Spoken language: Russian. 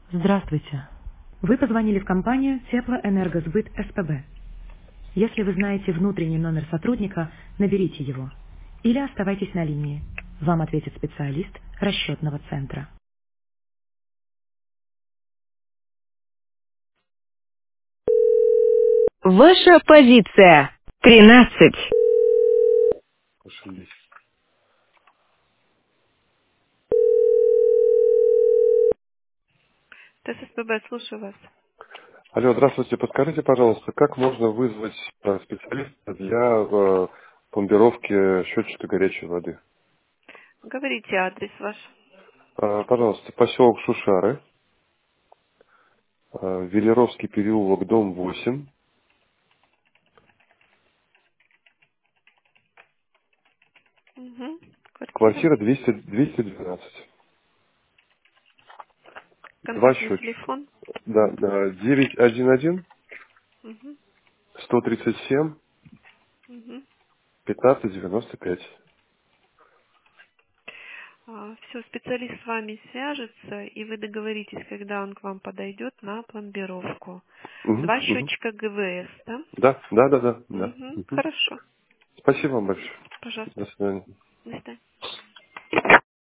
Здравствуйте. Вы позвонили в компанию Теплоэнергосбыт СПБ. Если вы знаете внутренний номер сотрудника, наберите его. Или оставайтесь на линии. Вам ответит специалист расчетного центра. Ваша позиция 13. Ошиблись. ТССПБ, слушаю вас. Алло, здравствуйте. Подскажите, пожалуйста, как можно вызвать специалиста для пломбировки счетчика горячей воды? Говорите адрес ваш. Пожалуйста, поселок Шушары, Велеровский переулок, дом 8, Угу. Квартира. квартира 212. Два Контактный счетчика. телефон. Да, да, 911 Угу. 137 Угу. 1595. Все, специалист с вами свяжется, и вы договоритесь, когда он к вам подойдет на пломбировку. Угу, Два угу. счетчика ГВС, да? Да, да, да, да, да. Угу. Мгм. Хорошо. Спасибо вам большое. До Пожалуйста. свидания. До свидания.